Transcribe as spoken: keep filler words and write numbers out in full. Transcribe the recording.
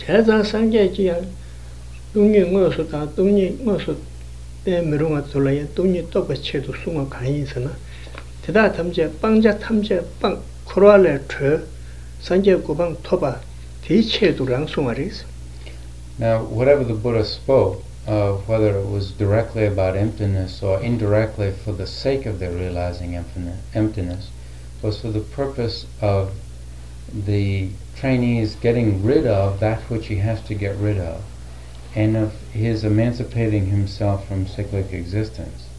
제자 상계지야 동이 뭐서다 동이 뭐서 때 미루가 돌아야 동이 또 배치도 숨어 가인서나 대다 탐제 빵자 탐제 빵 코로알레 트 상계 고방 토바 대체도랑 송아리스. Now, whatever the Buddha spoke, uh, whether it was directly about emptiness or indirectly for the sake of their realizing emptiness, was for the purpose of the trainees getting rid of that which he has to get rid of, and of his emancipating himself from cyclic existence.